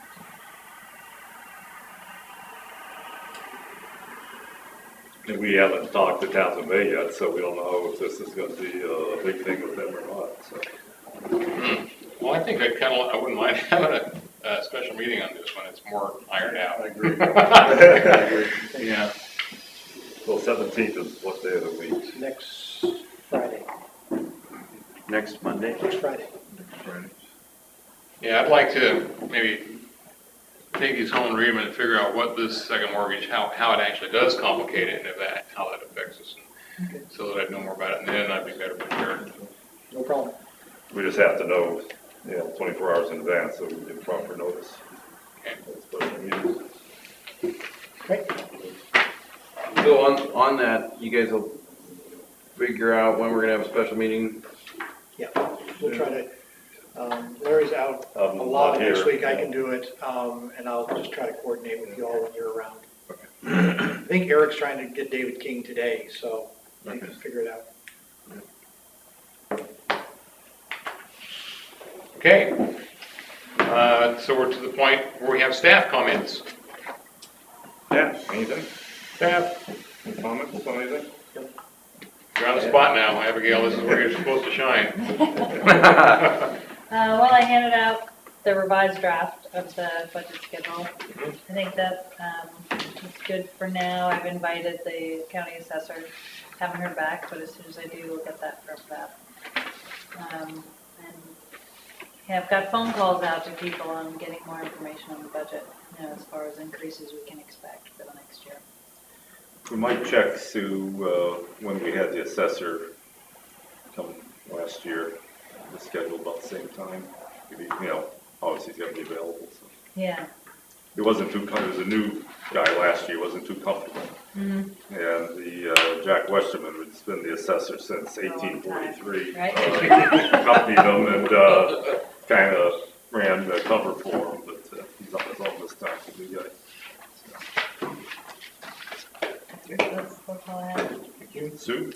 And we haven't talked to Townsend Bay yet, so we don't know if this is gonna be a big thing with them or not, so. Well, I think I wouldn't mind having a special meeting on this when it's more ironed out. I agree. Yeah. Well, 17th is what day of the week? Next Friday, Next Monday? next Friday. Yeah, I'd like to maybe take these home and read them and figure out what this second mortgage, how it actually does complicate it and if that, how that affects us. Okay. So that I'd know more about it and then I'd be better prepared. No problem. We just have to know, you know, 24 hours in advance, so we give proper notice. Okay. That's special meeting. Great. So on that, you guys will figure out when we're gonna have a special meeting? Yeah, we'll try to, Larry's out a lot Not next here. week, I can do it, and I'll just try to coordinate with you all when you're around. I think Eric's trying to get David King today, so I can figure it out. Okay. So we're to the point where we have staff comments. Yeah, anything? Staff, Comments on anything? you're on the spot now, Abigail, this is where you're supposed to shine. Well, I handed out the revised draft of the budget schedule. I think that is good for now. I've invited the county assessor. Haven't heard back, but as soon as I do, we'll get that firmed up. And have got phone calls out to people on getting more information on the budget, you know, as far as increases we can expect for the next year. We might check, Sue, when we had the assessor come last year, the schedule about the same time. Maybe, you know, obviously he's got to be available, so. Yeah. It wasn't too, it was a new guy last year, wasn't too comfortable. Mm-hmm. And the, Jack Westerman, who's been the assessor since 1843. Right. Accompanied him and, kind of ran the cover for him, but, he's on his own this time, so new guy. That's all I have. Thank you. Sue?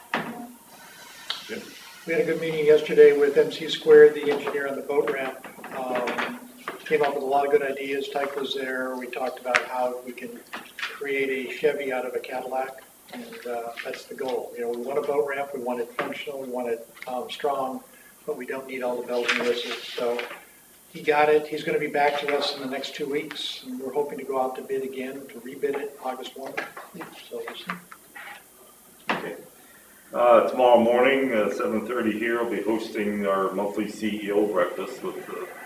We had a good meeting yesterday with MC Squared, the engineer on the boat ramp. Came up with a lot of good ideas. Tyke was there. We talked about how we can create a Chevy out of a Cadillac, and that's the goal. You know, we want a boat ramp, we want it functional, we want it strong, but we don't need all the bells and whistles. So he got it. He's going to be back to us in the next 2 weeks, and we're hoping to go out to bid again, to rebid it August 1. So we'll see. Okay. Tomorrow morning, 7:30 here, I'll be hosting our monthly CEO breakfast with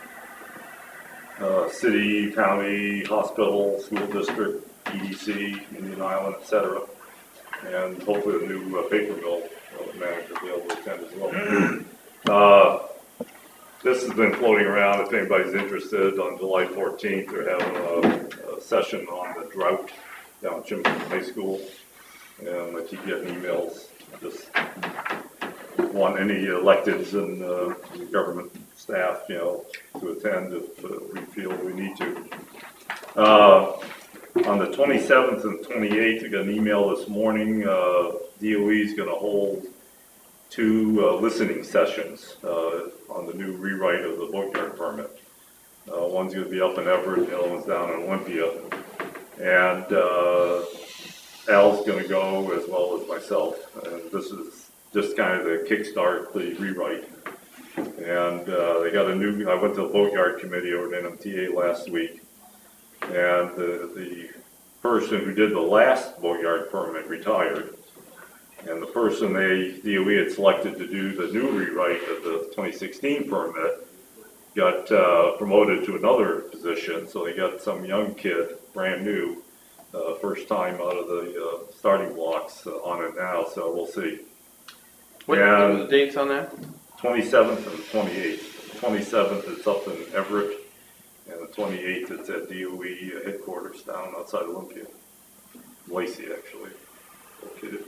the city, county, hospital, school district, EDC, Indian Island, et cetera. And hopefully the new paper mill manager will be able to attend as well. This has been floating around. If anybody's interested, on July 14th, they're having a session on the drought down at Chimney High School. And I keep getting emails. Just want any electeds and government staff, you know, to attend if we feel we need to. On the 27th and 28th, I got an email this morning. DOE is going to hold 2 listening sessions on the new rewrite of the boatyard permit. One's going to be up in Everett, the other one's down in Olympia. And Al's going to go as well as myself. And this is just kind of to kickstart the rewrite. And they got I went to the boatyard committee over at NMTA last week. And the person who did the last boatyard permit retired. And the person DOE had selected to do the new rewrite of the 2016 permit got promoted to another position. So they got some young kid, brand new, first time out of the starting blocks on it now. So we'll see. What are the dates on that? 27th and 28th. 27th it's up in Everett, and the 28th it's at DOE headquarters down outside Olympia. Lacey, actually, located.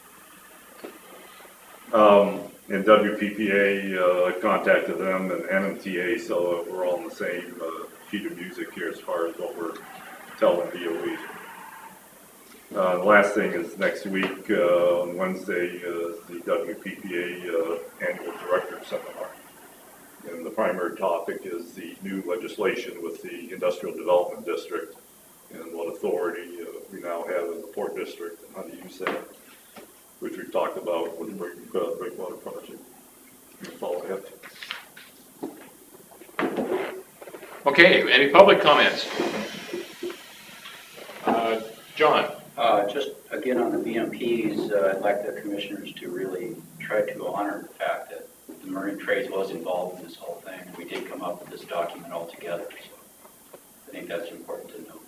And WPPA, I contacted them, and NMTA, so we're all in the same sheet of music here as far as what we're telling DOE. The last thing is next week, on Wednesday, the WPPA annual director seminar. And the primary topic is the new legislation with the Industrial Development District and what authority we now have in the Port District and how to use that, which we've talked about with the Breakwater Project. That's all I have. Okay, any public comments? John? Just again on the BMPs, I'd like the commissioners to really try to honor the fact that the Marine Trades was involved in this whole thing. We did come up with this document all together, so I think that's important to note.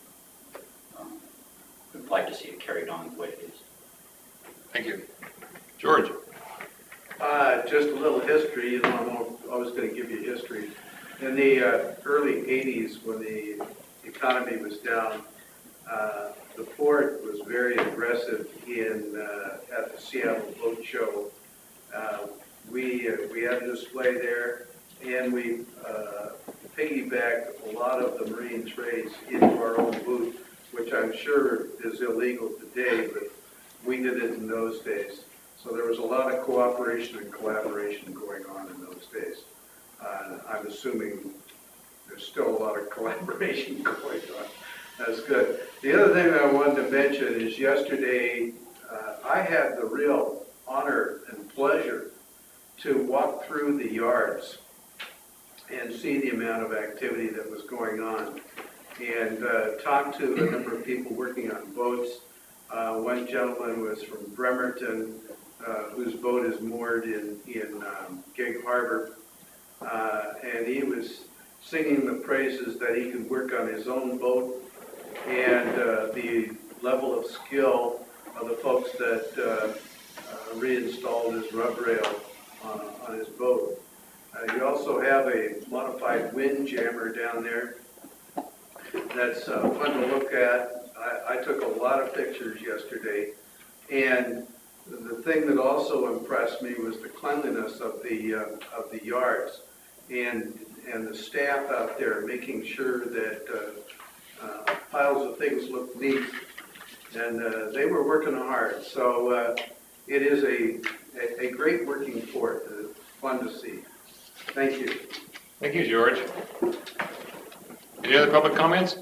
We'd like to see it carried on the way it is. Thank you. George? Just a little history, I'm always going to give you history. In the early 80s, when the economy was down, the port was very aggressive at the Seattle Boat Show. We had a display there, and we piggybacked a lot of the marine trades into our own booth, which I'm sure is illegal today, but we did it in those days. So there was a lot of cooperation and collaboration going on in those days. I'm assuming there's still a lot of collaboration going on. That's good. The other thing I wanted to mention is yesterday I had the real honor and pleasure to walk through the yards and see the amount of activity that was going on and talk to a number of people working on boats. One gentleman was from Bremerton, whose boat is moored in Gig Harbor, and he was singing the praises that he could work on his own boat and the level of skill of the folks that reinstalled his rub rail on his boat. You also have a modified wind jammer down there that's fun to look at. I took a lot of pictures yesterday, and the thing that also impressed me was the cleanliness of the yards and the staff out there making sure that piles of things look neat, and they were working hard. So it is a great working port. Fun to see. Thank you. Thank you, George. Any other public comments?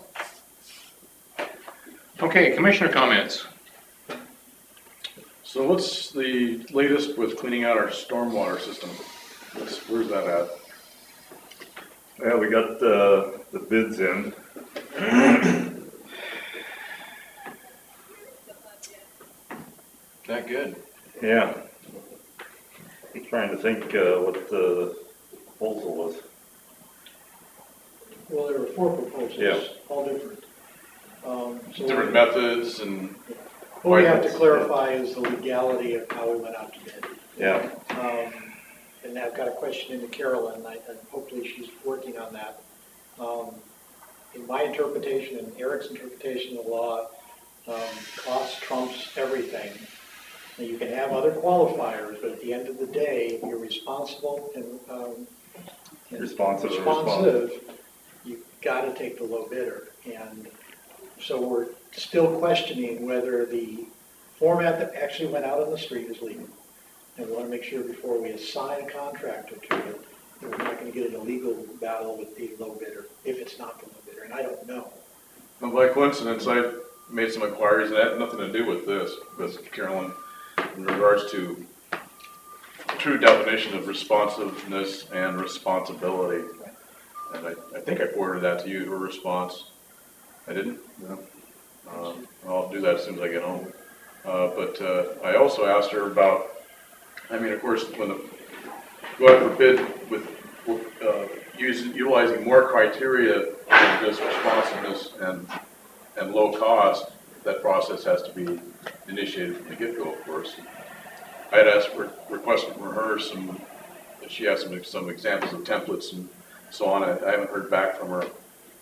Okay, commissioner comments. So what's the latest with cleaning out our stormwater system? Where's that at? Yeah, we got the bids in. That good. Yeah. I'm trying to think what the proposal was. Well, there were 4 proposals, Yeah. all different. So Different methods and. what we have to clarify is the legality of how we went out to bid. Yeah. And I've got a question into Carolyn, and hopefully she's working on that. In my interpretation and Eric's interpretation of the law, cost trumps everything. Now, you can have other qualifiers, but at the end of the day, you're responsible and Responsive. you've got to take the low bidder. And so we're still questioning whether the format that actually went out on the street is legal. And we want to make sure before we assign a contractor to it, that we're not going to get in a legal battle with the low bidder, if it's not the low bidder, and I don't know. Well, by coincidence, I made some inquiries, and that had nothing to do with this, Carolyn, in regards to true definition of responsiveness and responsibility. And I think I forwarded that to you, her response. I didn't? No. I'll do that as soon as I get home. But I also asked her about, I mean, of course, when the, go out for bid with utilizing more criteria than just responsiveness and low cost, that process has to be initiated from the get-go, of course. I had asked for, requested from her some, she has some examples of templates and so on. I haven't heard back from her,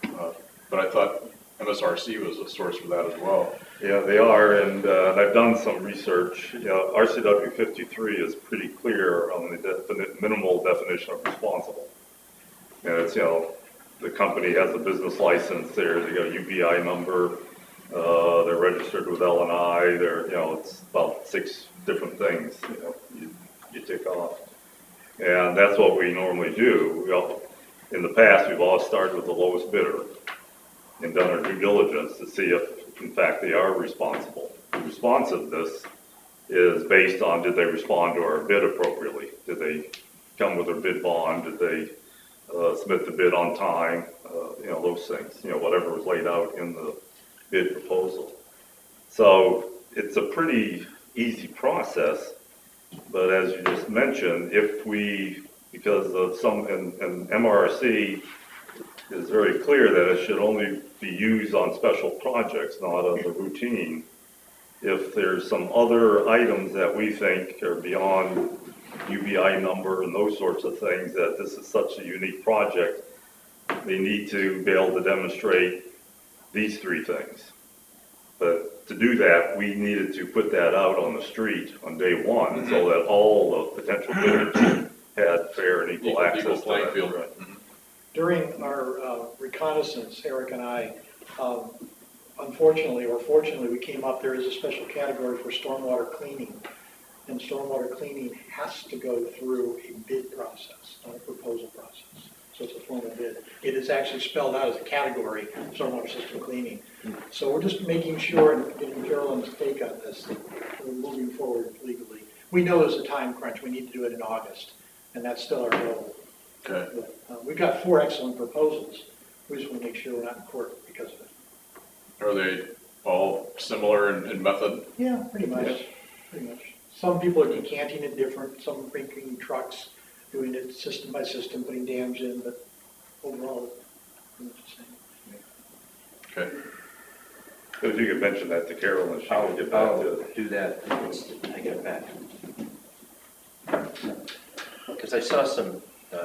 but I thought MSRC was a source for that as well. Yeah, they are, and I've done some research. You know, RCW 53 is pretty clear on the minimal definition of responsible. And it's, you know, the company has a business license there, they got a UBI number, they're registered with L&I, they're, you know, it's about 6 different things, you know, you tick off. And that's what we normally do. In the past, we've always started with the lowest bidder and done our due diligence to see if, in fact, they are responsible. The responsiveness is based on, did they respond to our bid appropriately? Did they come with their bid bond? Did they submit the bid on time? You know, those things, you know, whatever was laid out in the bid proposal. So it's a pretty easy process, but as you just mentioned, if we, because of some, and MRC is very clear that it should only be used on special projects, not on the routine. If there's some other items that we think are beyond UBI number and those sorts of things, that this is such a unique project, they need to be able to demonstrate these 3 things. But to do that, we needed to put that out on the street on day 1 so that all the potential bidders had fair and equal access to that. Field. Right. During our reconnaissance, Eric and I, unfortunately or fortunately, we came up, there is a special category for stormwater cleaning. And stormwater cleaning has to go through a bid process, not a proposal process. So it's a formal bid. It is actually spelled out as a category, stormwater system cleaning. So we're just making sure and getting Carolyn's take on this, that we're moving forward legally. We know there's a time crunch. We need to do it in August, and that's still our goal. Okay. But, we've got 4 excellent proposals. We just want to make sure we're not in court because of it. Are they all similar in method? Yeah, pretty much. Pretty much. Some people are decanting it different. Some are bringing trucks, doing it system by system, putting dams in, but overall, pretty much the same. Okay. So if you could mention that to Carol and she can get back to it. I'll do that once I get it back. Because I saw some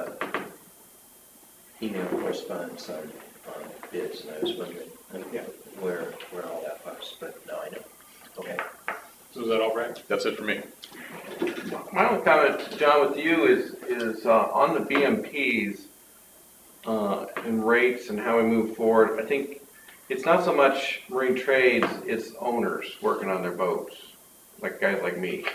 email correspondence on bids, and I was wondering where all that was, but now I know. Okay. So is that all right? That's it for me. My only comment, John, with you is on the BMPs and rates and how we move forward. I think it's not so much marine trades, it's owners working on their boats, like guys like me.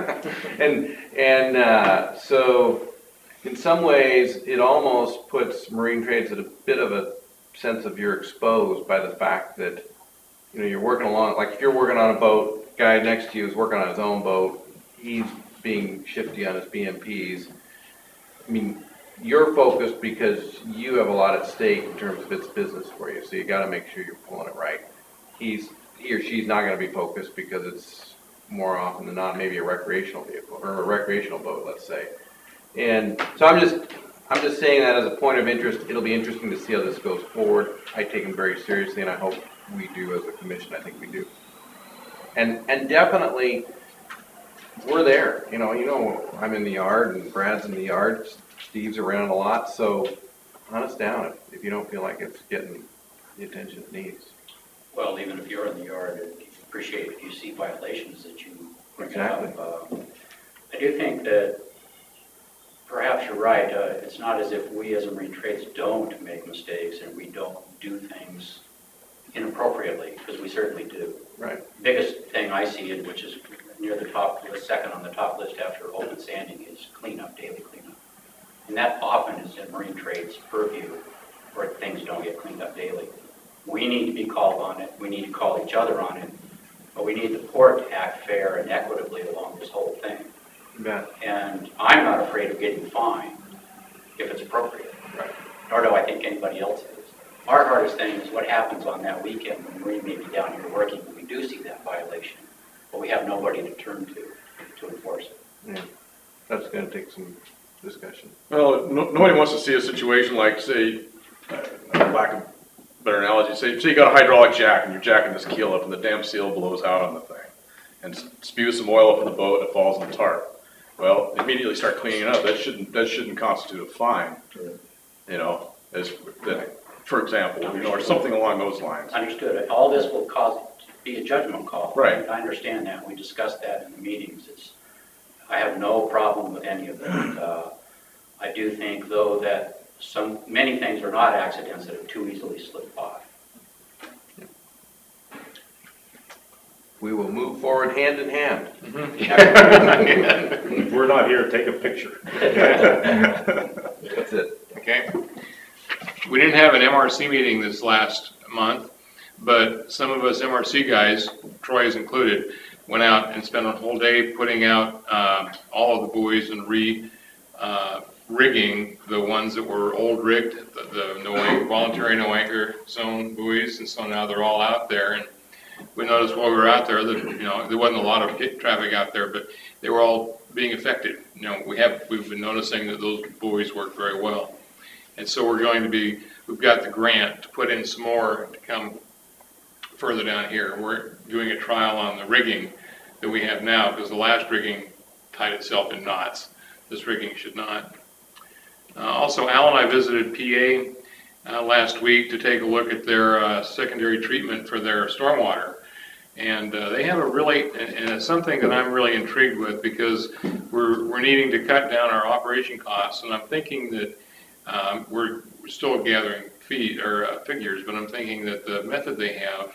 So in some ways, it almost puts marine trades at a bit of a sense of you're exposed by the fact that, you know, you're working along, like if you're working on a boat, guy next to you is working on his own boat, he's being shifty on his BMPs. I mean, you're focused because you have a lot at stake in terms of its business for you, so you got to make sure you're pulling it right. He or she's not going to be focused because it's more often than not maybe a recreational vehicle or a recreational boat, let's say. And so I'm just saying that as a point of interest. It'll be interesting to see how this goes forward. I take them very seriously, and I hope we do as a commission. I think we do. And definitely, we're there. You know, I'm in the yard, and Brad's in the yard. Steve's around a lot, so hunt us down if you don't feel like it's getting the attention it needs. Well, even if you're in the yard, I'd appreciate if you see violations that you bring up. I do think that perhaps you're right. It's not as if we as a marine trades don't make mistakes and we don't do things inappropriately, because we certainly do. Right. Biggest thing I see, and which is near the top, the second on the top list after open sanding, is cleanup, daily cleanup. And that often is in marine trades purview, where things don't get cleaned up daily. We need to be called on it, we need to call each other on it, but we need the port to act fair and equitably along this whole thing. Yeah. And I'm not afraid of getting fined if it's appropriate. Right. Nor do I think anybody else is. Our hardest thing is what happens on that weekend when Marine may be down here working, when we do see that violation, but we have nobody to turn to enforce it. Yeah, that's gonna take some discussion. Well, nobody wants to see a situation like, say, lack of better analogy, say you got a hydraulic jack and you're jacking this keel up and the damn seal blows out on the thing and spews some oil up in the boat and it falls in the tarp. Well, immediately start cleaning it up. That shouldn't constitute a fine, you know, for example, you know, or something along those lines. Understood. All this will be a judgment call. Right. I understand that. We discussed that in the meetings. I have no problem with any of it. I do think, though, that many things are not accidents that have too easily slipped by. We will move forward hand in hand. If we're not here, take a picture. That's it. Okay. We didn't have an MRC meeting this last month, but some of us MRC guys, Troy is included, went out and spent a whole day putting out all of the buoys and rigging the ones that were old rigged, the voluntary no anchor zone buoys, and so now they're all out there. And we noticed while we were out there that, you know, there wasn't a lot of traffic out there, but they were all being affected. You know, we've been noticing that those buoys work very well. And so we've got the grant to put in some more to come further down here. We're doing a trial on the rigging that we have now, because the last rigging tied itself in knots. This rigging should not. Also, Al and I visited PA last week to take a look at their secondary treatment for their stormwater. And they have and it's something that I'm really intrigued with, because we're needing to cut down our operation costs. And I'm thinking that we're still gathering figures, but I'm thinking that the method they have,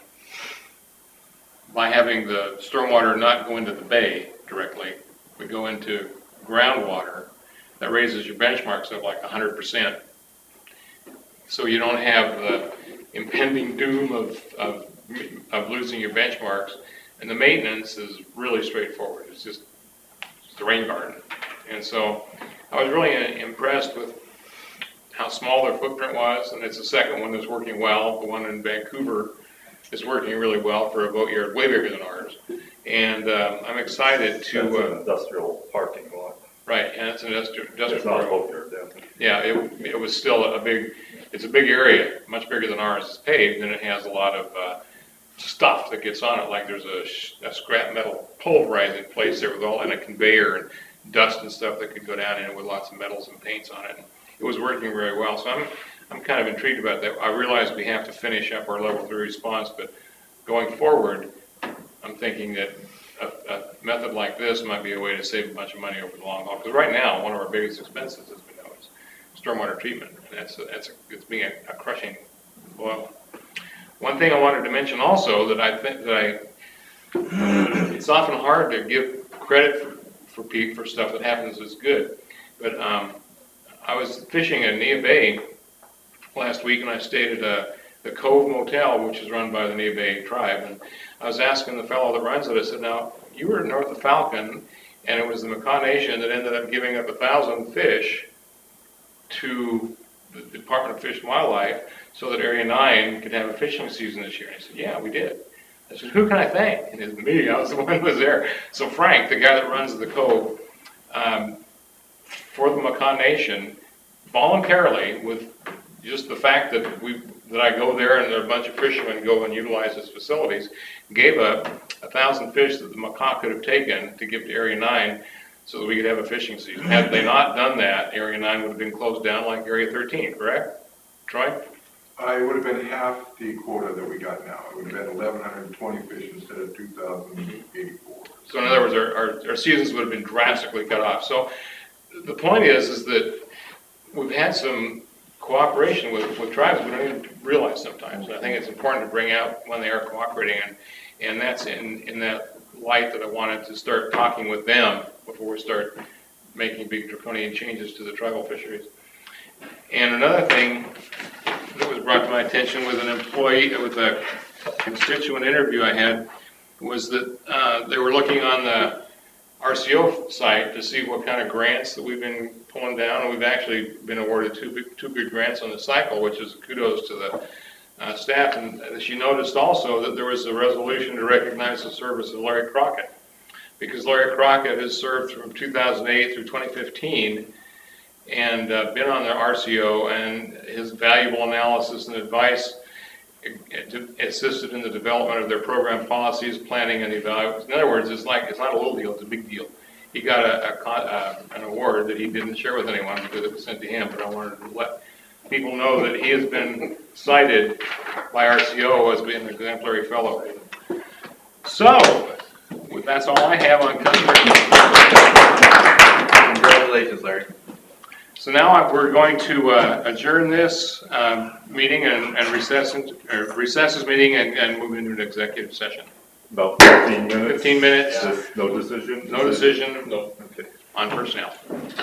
by having the stormwater not go into the bay directly, but go into groundwater, that raises your benchmarks up like 100%. So you don't have the impending doom of losing your benchmarks, and the maintenance is really straightforward. It's just the rain garden. And so I was really impressed with how small their footprint was, and it's the second one that's working well. The one in Vancouver is working really well for a boatyard way bigger than ours. And I'm excited to... That's an industrial parking lot. Right, and it's an industrial It's not a boatyard, yeah, it was still it's a big area, much bigger than ours. It's paved, and it has a lot of stuff that gets on it, like there's a scrap metal pulverizing place there with and a conveyor and dust and stuff that could go down in it with lots of metals and paints on it. And it was working very well, so I'm kind of intrigued about that. I realize we have to finish up our level 3 response, but going forward, I'm thinking that a method like this might be a way to save a bunch of money over the long haul. Because right now, one of our biggest expenses, as we know, is stormwater treatment, and it's being a crushing blow. One thing I wanted to mention also that I think it's often hard to give credit for stuff that happens that's good, but I was fishing in Neah Bay last week, and I stayed at the Cove Motel, which is run by the Neah Bay tribe, and I was asking the fellow that runs it, I said, now, you were north of Falcon, and it was the Makah Nation that ended up giving up 1,000 fish to the Department of Fish and Wildlife so that Area 9 could have a fishing season this year. And I said, yeah, we did. I said, who can I thank? And it was me, I was the one who was there. So Frank, the guy that runs the Cove, for the Makah Nation, voluntarily, with just the fact that I go there and there are a bunch of fishermen go and utilize his facilities, gave up 1,000 fish that the Makah could have taken to give to Area 9 so that we could have a fishing season. Had they not done that, Area 9 would have been closed down like Area 13, correct? Troy? It would have been half the quota that we got now. It would have been 1,120 fish instead of 2,084. So in other words, our seasons would have been drastically cut off. So the point is that we've had some cooperation with tribes we don't even realize sometimes. And I think it's important to bring out when they are cooperating, and that's in that light that I wanted to start talking with them before we start making big draconian changes to the tribal fisheries. And another thing that was brought to my attention with an employee, with a constituent interview I had, was that they were looking on the RCO site to see what kind of grants that we've been pulling down, and we've actually been awarded two good grants on the cycle, which is kudos to the staff. And she noticed also that there was a resolution to recognize the service of Larry Crockett, because Larry Crockett has served from 2008 through 2015 and been on the RCO, and his valuable analysis and advice assisted in the development of their program policies, planning, and evaluation. In other words, it's not a little deal, it's a big deal. He got an award that he didn't share with anyone because it was sent to him, but I wanted to let people know that he has been cited by RCO as being an exemplary fellow. So, that's all I have on customer. Congratulations, Larry. So now we're going to adjourn this meeting and recess this meeting and move into an executive session. About 15 minutes. 15 minutes. Just no decision? No decision No. Okay. on personnel.